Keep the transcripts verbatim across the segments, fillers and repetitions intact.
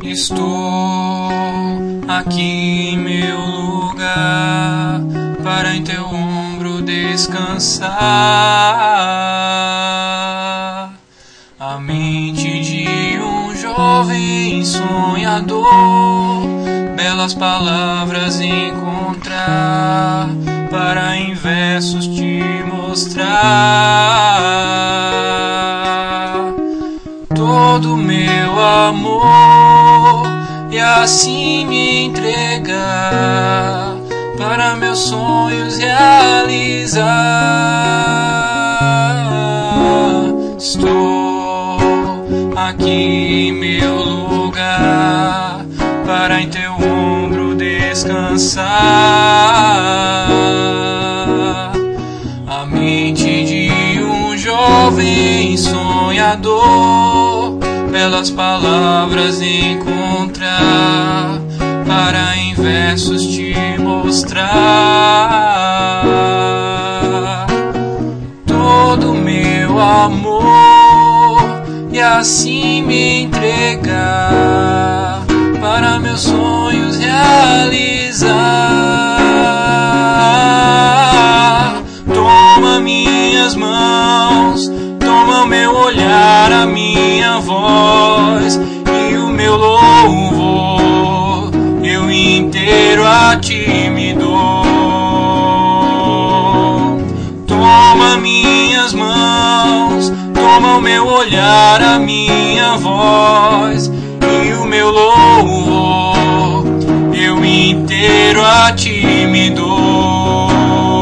Estou aqui em meu lugar para em teu ombro descansar. A mente de um jovem sonhador, belas palavras encontrar para em versos te mostrar todo meu amor e assim me entregar para meus sonhos realizar. Estou aqui em meu lugar para em teu ombro descansar. A mente de um jovem sonhador, belas palavras encontrar para em versos te mostrar todo meu amor e assim me entregar para meus sonhos realizar. Toma minhas mãos, toma o meu olhar, a minha voz e o meu louvor, eu inteiro a ti me dou. Toma minhas mãos, toma o meu olhar, a minha voz e o meu louvor, eu inteiro a ti me dou.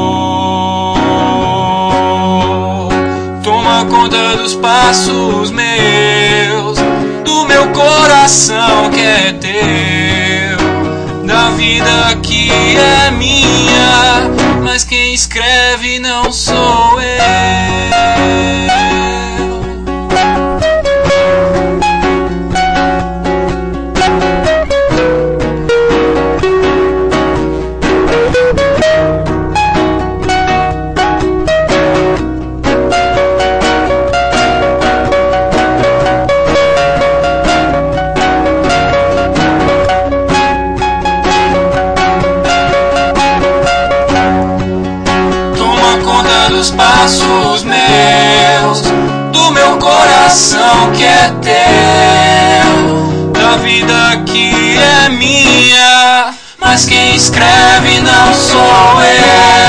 Toma conta dos passos meus, do meu coração que é teu, da vida que é minha, mas quem escreve não sou eu. Dos passos meus, do meu coração que é teu, da vida que é minha, mas quem escreve não sou eu.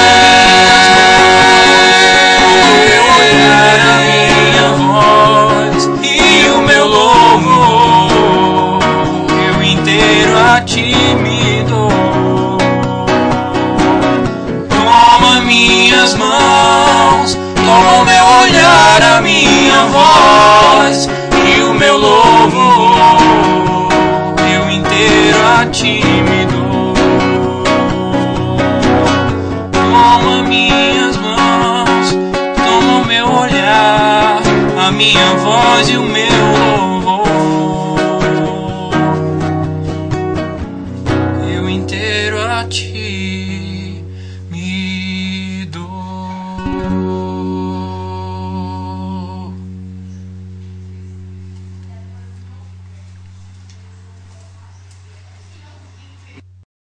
Meu olhar, a minha voz e o meu louvor, eu inteiro a ti me dou. Toma minhas mãos, toma o meu olhar, a minha voz e o meu louvor, eu inteiro a ti me dou. Toma minhas mãos, toma o meu olhar, a minha voz e o meu